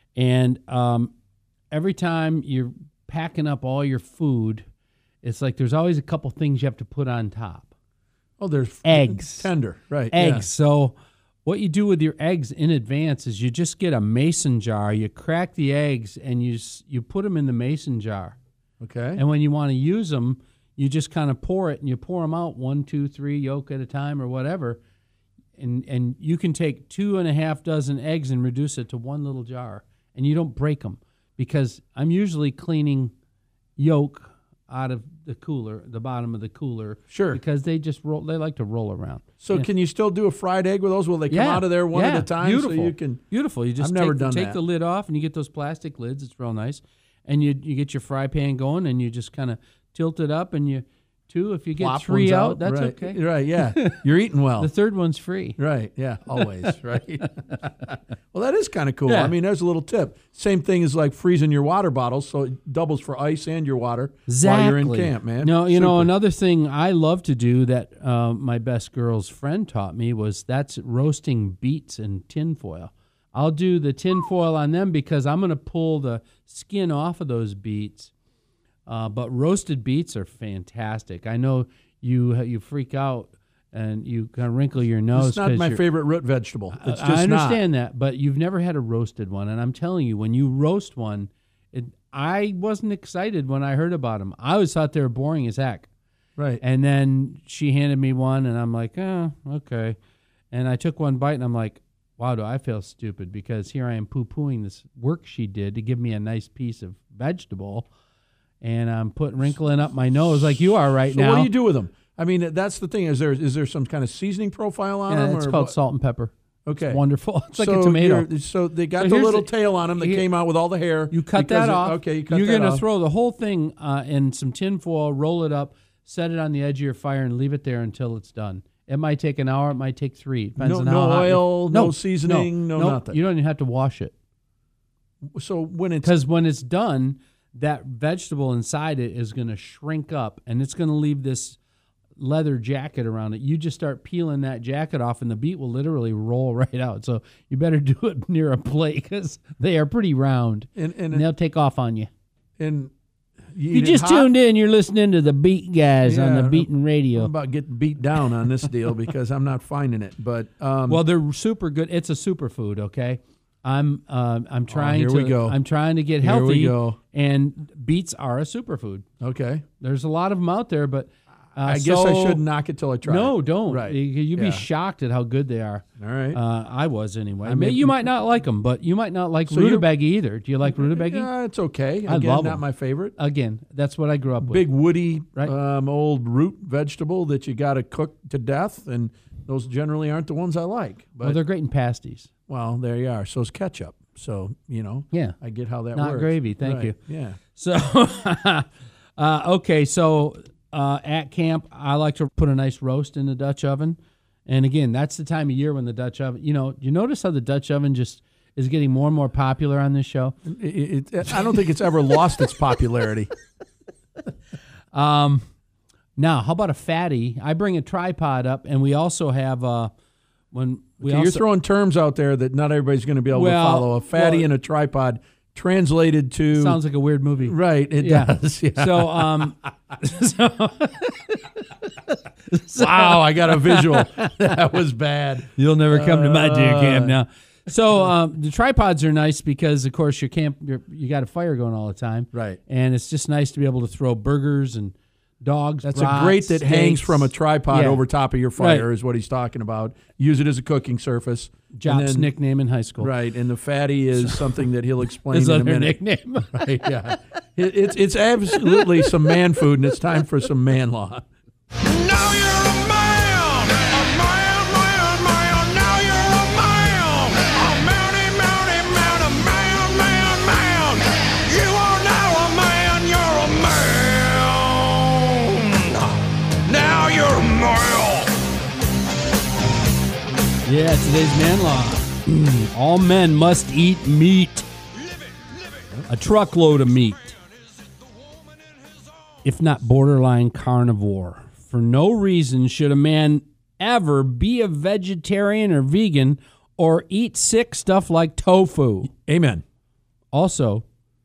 and um, every time you're packing up all your food, it's like there's always a couple things you have to put on top. Oh, there's eggs, tender, right? Eggs. yeah. So what you do with your eggs in advance is you just get a mason jar, you crack the eggs, and you s- you put them in the mason jar. Okay. And when you want to use them, you just kind of pour it, and you pour them out one, two, three yolk at a time or whatever. And and you can take two and a half dozen eggs and reduce it to one little jar, and you don't break them because I'm usually cleaning yolk out of the cooler, the bottom of the cooler. Sure. Because they just roll. They like to roll around. So Yeah. can you still do a fried egg with those? Will they come Yeah, out of there one yeah, at a time? Beautiful. So you can. Beautiful. You just I've never take, done take that. the lid off, and you get those plastic lids. It's real nice. And you you get your fry pan going, and you just kind of tilt it up, and you two. If you get Flop three ones out, out. that's Right. okay. Right, yeah. You're eating well. The third one's free. Right, yeah, always, right? Well, that is kind of cool. Yeah. I mean, there's a little tip. Same thing as like freezing your water bottles, so it doubles for ice and your water Exactly. while you're in camp, man. No, you know, Super. another thing I love to do that uh, my best girl's friend taught me was that's roasting beets in tinfoil. I'll do the tinfoil on them because I'm going to pull the skin off of those beets. Uh, but roasted beets are fantastic. I know you you freak out and you kind of wrinkle your nose. It's not 'cause my you're- favorite root vegetable. It's just I not. understand that, but you've never had a roasted one, and I'm telling you, when you roast one, it, I wasn't excited when I heard about them. I always thought they were boring as heck. Right. And then she handed me one, and I'm like, oh, okay. And I took one bite, and I'm like, wow, do I feel stupid because here I am poo-pooing this work she did to give me a nice piece of vegetable, and I'm putting wrinkling up my nose like you are right so now. what do you do with them? I mean, that's the thing. Is there is there some kind of seasoning profile on Yeah, them? it's or called what? salt and pepper. Okay. It's wonderful. It's like So a tomato. you're- So they got So the here's little the- tail on them that here- came out with all the hair. You cut because that it- off. Okay, you cut You're that gonna off. throw the whole thing uh, in some tin foil, roll it up, set it on the edge of your fire, and leave it there until it's done. It might take an hour. It might take three. Depends No- on no how hot you- oil, no seasoning, no no nothing. You don't even have to wash it So when it's because when it's done, that vegetable inside it is going to shrink up, and it's going to leave this leather jacket around it. You just start peeling that jacket off, and the beet will literally roll right out. So you better do it near a plate because they are pretty round, And- and- they'll take off on you. and you, You eat it just hot? tuned in. You're listening to the Beat Guys on Yeah, the Beaten I'm Radio. about getting beat down on this deal because I'm not finding it. But um, Well, they're super good. It's a superfood. Okay, I'm uh, I'm trying here to we go. I'm trying to get Here healthy. we go. And beets are a superfood. okay. There's a lot of them out there, but uh, I guess I so- shouldn't knock it till I try. No, it. don't. Right. You, you'd Yeah. be shocked at how good they are. All right. Uh, I was anyway. I mean- you might not like them, but you might not like So you- rutabaga either. Do you like rutabaga? Yeah, it's okay. I Again, love not 'em. my favorite. Again, that's what I grew up with. Big woody, Right. um, old root vegetable that you got to cook to death, and those generally aren't the ones I like. But well, they're great in pasties. well, there you are. So is ketchup. So you know, Yeah. I get how that Not works. gravy, thank Right. you. Yeah. So, uh, okay, so uh, at camp, I like to put a nice roast in the Dutch oven. And again, that's the time of year when the Dutch oven, you know, you notice how the Dutch oven just, is getting more and more popular on this show. It, it, I don't think it's ever lost its popularity. Um, now, how about a fatty? I bring a tripod up, and we also have uh, when we Okay, also, you're throwing terms out there that not everybody's going to be able Well, to follow. A fatty well, and a tripod translated to sounds like a weird movie, right? It yeah. does. Yeah. So, um, so, wow, I got a visual. That was bad. You'll never come to my deer Uh, camp now. So um, the tripods are nice because, of course, your camp you're, you got a fire going all the time, Right. And it's just nice to be able to throw burgers and dogs. That's brats, a grate that hangs steaks. from a tripod Yeah. over top of your fire Right. is what he's talking about. Use it as a cooking surface. And Jop's then- nickname in high school. Right, and the fatty is something that he'll explain His in a other minute. nickname. Right, yeah. It, it's it's absolutely some man food, and it's time for some man law. Now you're a man, a man, man, man. Now you're a man, a manny, manny, man, a man, man, man. You are now a man, you're a man. Now you're a man. Yeah, today's man law. All men must eat meat. A truckload of meat. If not borderline carnivore. For no reason should a man ever be a vegetarian or vegan or eat sick stuff like tofu. Amen. Also,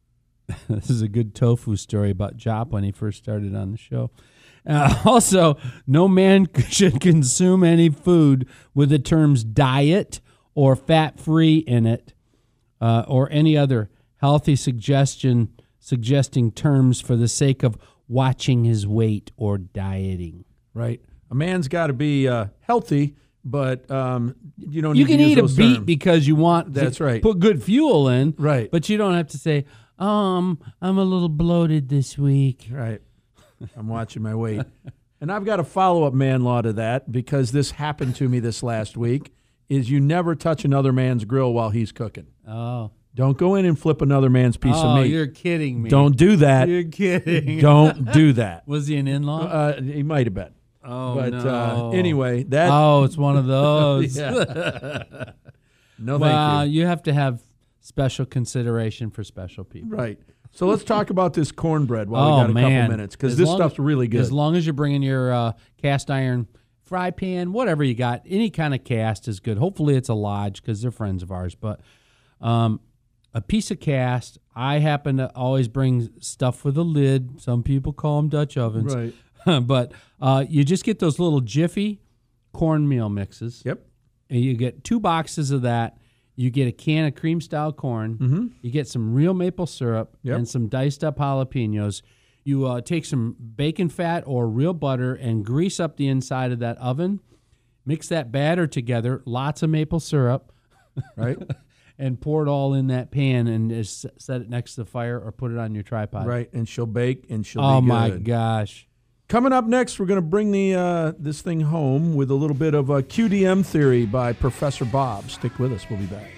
this is a good tofu story about Jop when he first started on the show. Uh, also, no man should consume any food with the terms diet or fat-free in it, uh, or any other healthy suggestion suggesting terms for the sake of watching his weight or dieting. Right. A man's got to be uh, healthy, but um, you don't. You need can to use eat a those beet terms. because you want to That's right. put good fuel in, Right. but you don't have to say, um, I'm a little bloated this week. Right. I'm watching my weight. And I've got a follow-up man law to that because this happened to me this last week, is you never touch another man's grill while he's cooking. Oh. Don't go in and flip another man's piece oh, of meat. you're kidding me. Don't do that. You're kidding. Don't do that. Was he an in-law? Uh, he might have been. Oh, but, no. uh, anyway, that. Oh, it's one of those. Yeah. No, well, thank you. you have to have special consideration for special people. Right. So let's talk about this cornbread while oh, we got a man. couple minutes, because As this long- stuff's really good. As long as you're bringing your uh, cast iron fry pan, whatever you got, any kind of cast is good. Hopefully it's a Lodge because they're friends of ours. But um, a piece of cast, I happen to always bring stuff with a lid. Some people call them Dutch ovens. Right. But uh, you just get those little Jiffy cornmeal mixes. Yep. And you get two boxes of that. You get a can of cream-style corn. Mm-hmm. You get some real maple syrup Yep. and some diced-up jalapenos. You uh, take some bacon fat or real butter and grease up the inside of that oven. Mix that batter together, lots of maple syrup, Right. and pour it all in that pan and just set it next to the fire or put it on your tripod. Right. And she'll bake and she'll Oh, be good. my gosh. Coming up next, we're going to bring the uh, this thing home with a little bit of a Q D M theory by Professor Bob. Stick with us. We'll be back.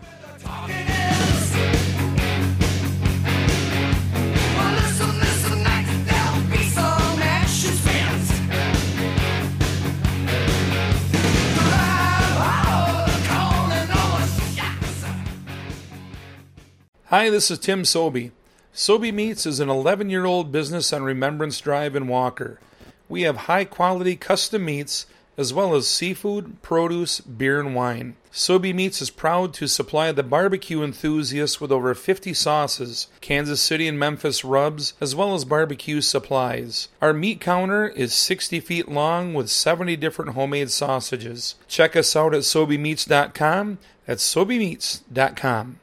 Hi, this is Tim Sobey. Sobey Meats is an eleven-year-old business on Remembrance Drive in Walker. We have high-quality custom meats as well as seafood, produce, beer, and wine. Sobey Meats is proud to supply the barbecue enthusiasts with over fifty sauces, Kansas City and Memphis rubs, as well as barbecue supplies. Our meat counter is sixty feet long with seventy different homemade sausages. Check us out at sobey meats dot com. That's sobey meats dot com.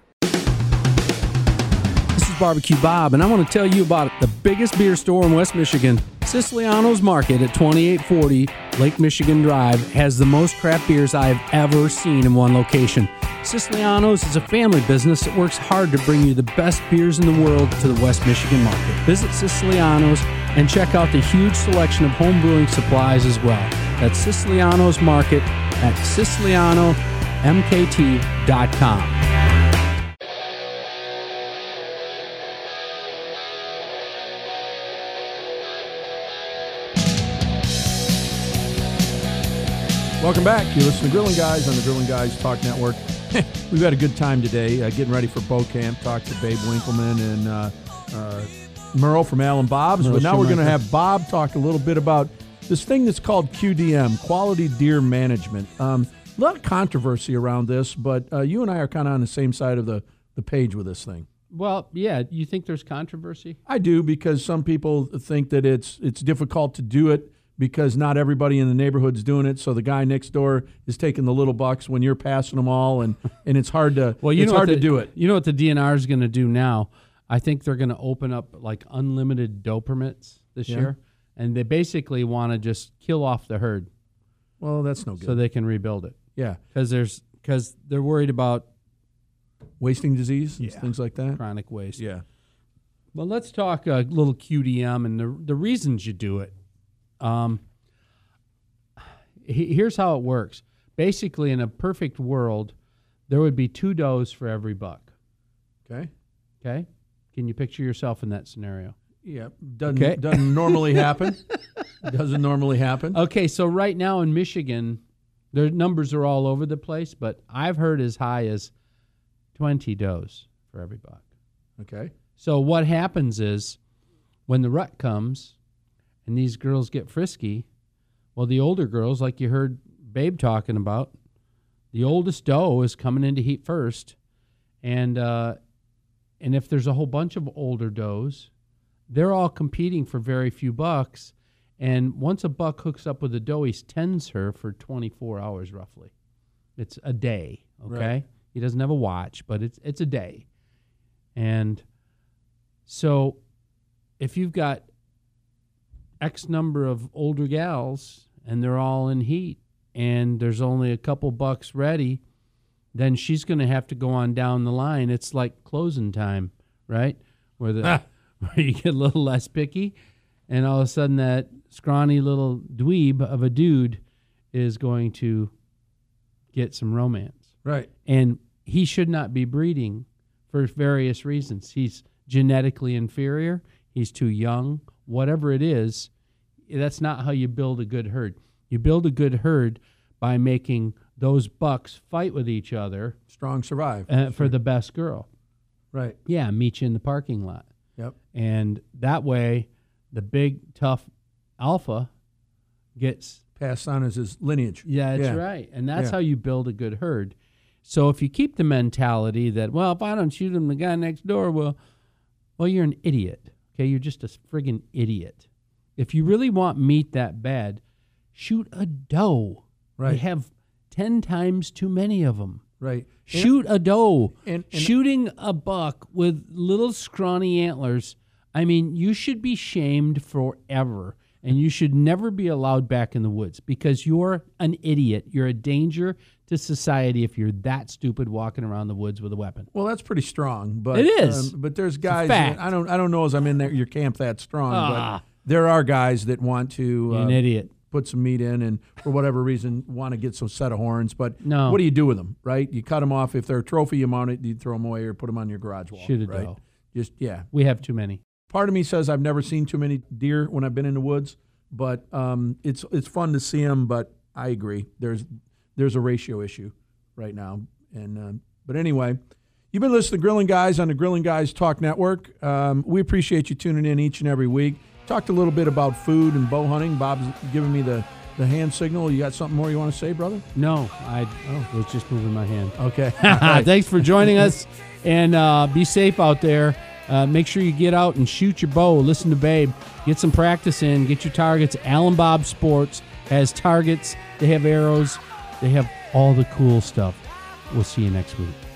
This is Barbecue Bob, and I want to tell you about the biggest beer store in West Michigan. Siciliano's Market at twenty-eight forty Lake Michigan Drive has the most craft beers I've ever seen in one location. Siciliano's is a family business that works hard to bring you the best beers in the world to the West Michigan market. Visit Siciliano's and check out the huge selection of home brewing supplies as well. That's Siciliano's Market at siciliano m k t dot com. Welcome back. You listen to Grilling Guys on the Grilling Guys Talk Network. We've had a good time today uh, getting ready for bow camp. Talked to Babe Winkleman and uh, uh, Merle from Alan Bob's. Merle but now we're going to Schumacher. have Bob talk a little bit about this thing that's called Q D M, Quality Deer Management. Um, a lot of controversy around this, but uh, you and I are kind of on the same side of the, the page with this thing. Well, yeah. You think there's controversy? I do, because some people think that it's it's difficult to do it because not everybody in the neighborhood's doing it. So the guy next door is taking the little bucks when you're passing them all, and, and it's hard to well, you it's know hard what to the, do it. You know what the D N R is going to do now? I think they're going to open up like unlimited doe permits this Yeah. year, and they basically want to just kill off the herd. Well, that's no good. So they can rebuild it. Yeah, because there's because they're worried about wasting disease and Yeah. things like that. Chronic waste. Yeah. Well, let's talk a little Q D M and the the reasons you do it. Um, he, here's how it works. Basically, in a perfect world, there would be two does for every buck. Okay. Okay. Can you picture yourself in that scenario? Yeah. Doesn't Okay. doesn't normally happen. Doesn't normally happen. Okay, so right now in Michigan, their numbers are all over the place, but I've heard as high as twenty does for every buck. Okay. So what happens is when the rut comes and these girls get frisky, well, the older girls, like you heard Babe talking about, the oldest doe is coming into heat first, and uh, and if there's a whole bunch of older does, they're all competing for very few bucks. And once a buck hooks up with a doe, he tends her for twenty-four hours roughly. It's a day, okay? Right. He doesn't have a watch, but it's it's a day. And so if you've got X number of older gals and they're all in heat and there's only a couple bucks ready, then she's going to have to go on down the line. It's like closing time, right? Where the Ah. where you get a little less picky, and all of a sudden that scrawny little dweeb of a dude is going to get some romance. Right. And he should not be breeding for various reasons. He's genetically inferior. He's too young. Whatever it is, that's not how you build a good herd. You build a good herd by making those bucks fight with each other. Strong survive. Uh, for the best girl. Right. Yeah, meet you in the parking lot. Yep. And that way, the big, tough alpha gets passed on as his lineage. Yeah, that's Yeah. right. And that's Yeah. how you build a good herd. So if you keep the mentality that, well, if I don't shoot him, the guy next door will, well, you're an idiot. Okay, you're just a friggin' idiot. If you really want meat that bad, shoot a doe. Right. They have ten times too many of them. Right. Shoot a doe. And, and Shooting a buck with little scrawny antlers, I mean, you should be shamed forever. And you should never be allowed back in the woods because you're an idiot. You're a danger to society if you're that stupid walking around the woods with a weapon. Well, that's pretty strong, but It is. Um, but there's It's a guys. fact. That, I don't. I don't know as I'm in there, your camp that strong, Ah. but there are guys that want to You're uh, an idiot. put some meat in, and for whatever reason want to get some set of horns. But No. what do you do with them? Right? You cut them off. If they're a trophy, you mount it. You throw them away or put them on your garage wall. Shoot a right? doe. Just yeah. We have too many. Part of me says I've never seen too many deer when I've been in the woods, but um, it's it's fun to see them. But I agree, there's there's a ratio issue right now. And uh, but anyway, you've been listening to Grilling Guys on the Grilling Guys Talk Network. Um, we appreciate you tuning in each and every week. Talked a little bit about food and bow hunting. Bob's giving me the, the hand signal. You got something more you want to say, brother? No, I oh, was just moving my hand. Okay. All right. Thanks for joining us, and uh, be safe out there. Uh, make sure you get out and shoot your bow. Listen to Babe. Get some practice in. Get your targets. Alan Bob Sports has targets. They have arrows. They have all the cool stuff. We'll see you next week.